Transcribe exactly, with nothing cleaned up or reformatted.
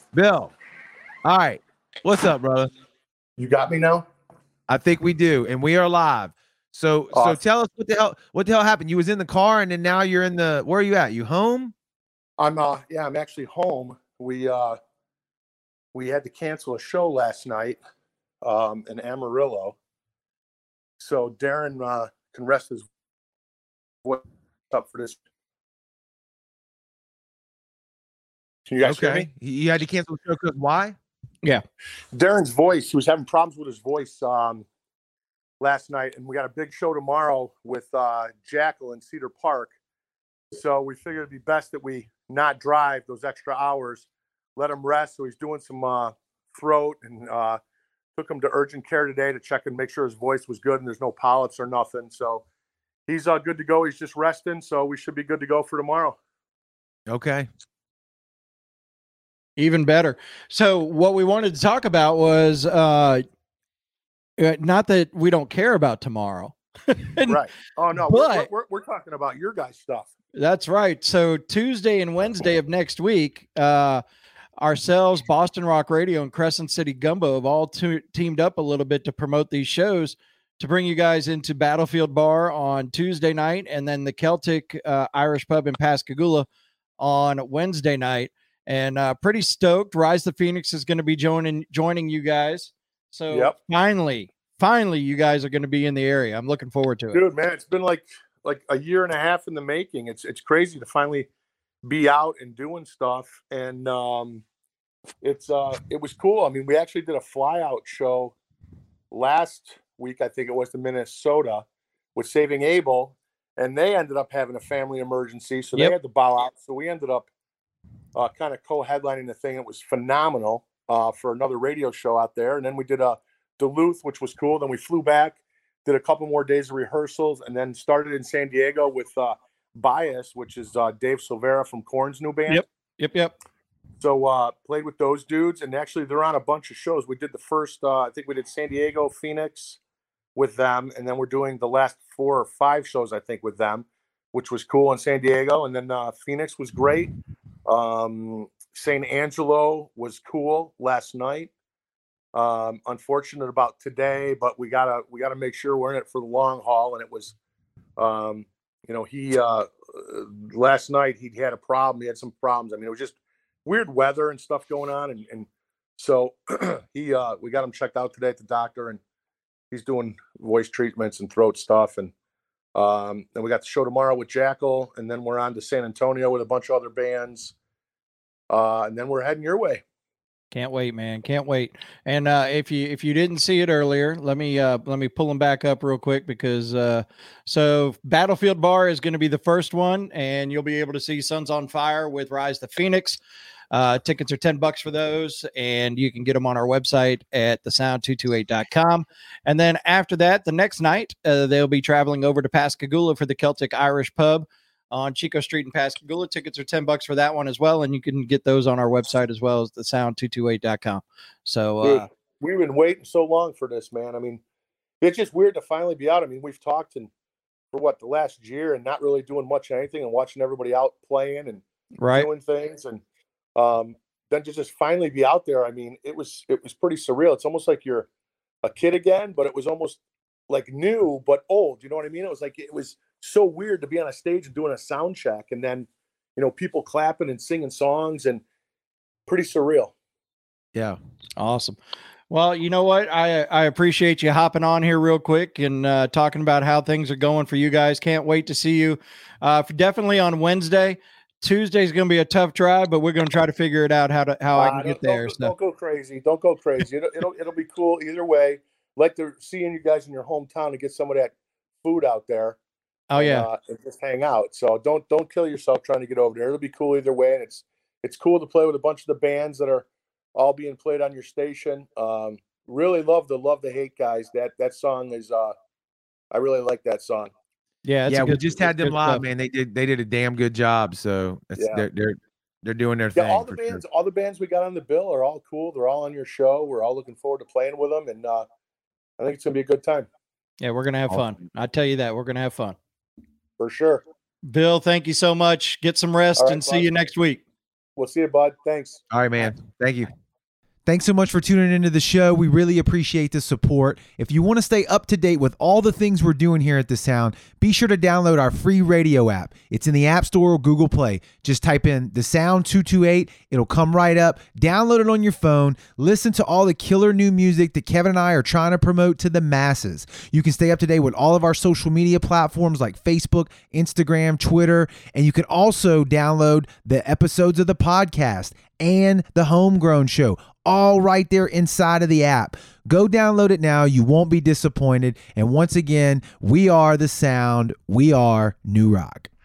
Bill. All right. What's up, brother? You got me now? I think we do, and we are live. So Awesome. so tell us what the hell what the hell happened. You was in the car and then now you're in the where are you at? You home? I'm uh yeah, I'm actually home. We uh we had to cancel a show last night um in Amarillo. So Darren uh can rest his voice up for this. Can you guys hear Okay. me? You had to cancel the show because why? Yeah. Darren's voice, he was having problems with his voice um last night, and we got a big show tomorrow with uh Jackal in Cedar Park. So we figured it'd be best that we not drive those extra hours, let him rest. So he's doing some uh, throat and uh, took him to urgent care today to check and make sure his voice was good and there's no polyps or nothing. So he's uh, good to go. He's just resting. So we should be good to go for tomorrow. Okay. Even better. So what we wanted to talk about was uh, not that we don't care about tomorrow. and, right. Oh, no. But, we're, we're, we're talking about your guys' stuff. That's right. So Tuesday and Wednesday of next week, uh, ourselves, Boston Rock Radio, and Crescent City Gumbo have all to- teamed up a little bit to promote these shows to bring you guys into Battlefield Bar on Tuesday night and then the Celtic uh, Irish Pub in Pascagoula on Wednesday night. And uh, pretty stoked. Rise the Phoenix is going to be joining joining you guys. So yep. finally, finally, you guys are going to be in the area. I'm looking forward to it. Dude, man, it's been like like a year and a half in the making. It's it's crazy to finally be out and doing stuff. And um, it's uh, it was cool. I mean, we actually did a fly out show last week. I think it was to Minnesota with Saving Abel, and they ended up having a family emergency, so yep. they had to bow out. So we ended up uh, kind of co-headlining the thing. It was phenomenal uh, for another radio show out there. And then we did a Duluth, which was cool. Then we flew back, did a couple more days of rehearsals, and then started in San Diego with uh, Bias, which is uh, Dave Silvera from Korn's new band. Yep, yep, yep. So uh, played with those dudes, and actually they're on a bunch of shows. We did the first, uh, I think we did San Diego, Phoenix with them, and then we're doing the last four or five shows, I think, with them, which was cool in San Diego. And then uh, Phoenix was great. Um, Saint Angelo was cool last night. Um, unfortunate about today, but we gotta we gotta make sure we're in it for the long haul. And it was, um, you know, he uh, last night he had a problem. He had some problems. I mean, it was just weird weather and stuff going on, and and so he uh, we got him checked out today at the doctor, and he's doing voice treatments and throat stuff. And um, then we got the show tomorrow with Jackal, and then we're on to San Antonio with a bunch of other bands, uh, and then we're heading your way. Can't wait, man. Can't wait. And uh, if you if you didn't see it earlier, let me uh, let me pull them back up real quick because uh, so Battlefield Bar is going to be the first one, and you'll be able to see Sons on Fire with Rise the Phoenix. Uh, tickets are ten bucks for those, and you can get them on our website at the sound two two eight dot com. And then after that, the next night, uh, they'll be traveling over to Pascagoula for the Celtic Irish Pub on Chico Street in Pascagoula. Tickets are ten bucks for that one as well, and you can get those on our website as well as the sound two two eight dot com. So uh, Dude, we've been waiting so long for this, man. I mean, it's just weird to finally be out. I mean, we've talked and for what the last year and not really doing much of anything and watching everybody out playing and right. doing things, and um, then to just finally be out there. I mean, it was it was pretty surreal. It's almost like you're a kid again, but it was almost like new but old. You know what I mean? It was like it was so weird to be on a stage and doing a sound check, and then you know people clapping and singing songs, and pretty surreal. Yeah, awesome. Well, you know what? I I appreciate you hopping on here real quick and uh, talking about how things are going for you guys. Can't wait to see you. Uh, for definitely on Wednesday. Tuesday's going to be a tough drive, but we're going to try to figure it out how to how uh, I can get there. Don't, so. don't go crazy. Don't go crazy. It'll, it'll it'll be cool either way. Like to seeing you guys in your hometown and get some of that food out there. Oh and, yeah, uh, and just hang out. So don't don't kill yourself trying to get over there. It'll be cool either way, and it's it's cool to play with a bunch of the bands that are all being played on your station. Um, really love the Love the Hate guys. That that song is uh, I really like that song. Yeah, yeah. Good, we just had them live, stuff. man. They did they did a damn good job. So it's, yeah. they're they're they're doing their yeah, thing. All the bands, sure. all the bands we got on the bill are all cool. They're all on your show. We're all looking forward to playing with them, and uh, I think it's gonna be a good time. Yeah, we're gonna have awesome. fun. I tell you that we're gonna have fun for sure. Bill, thank you so much. Get some rest right, and bye. See you next week. We'll see you, bud. Thanks. All right, man. Thank you. Thanks so much for tuning into the show. We really appreciate the support. If you want to stay up to date with all the things we're doing here at The Sound, be sure to download our free radio app. It's in the App Store or Google Play. Just type in The Sound two two eight. It'll come right up. Download it on your phone. Listen to all the killer new music that Kevin and I are trying to promote to the masses. You can stay up to date with all of our social media platforms like Facebook, Instagram, Twitter, and you can also download the episodes of the podcast and the Homegrown Show, all right there inside of the app. Go download it now. You won't be disappointed. And once again, we are The Sound. We are New Rock.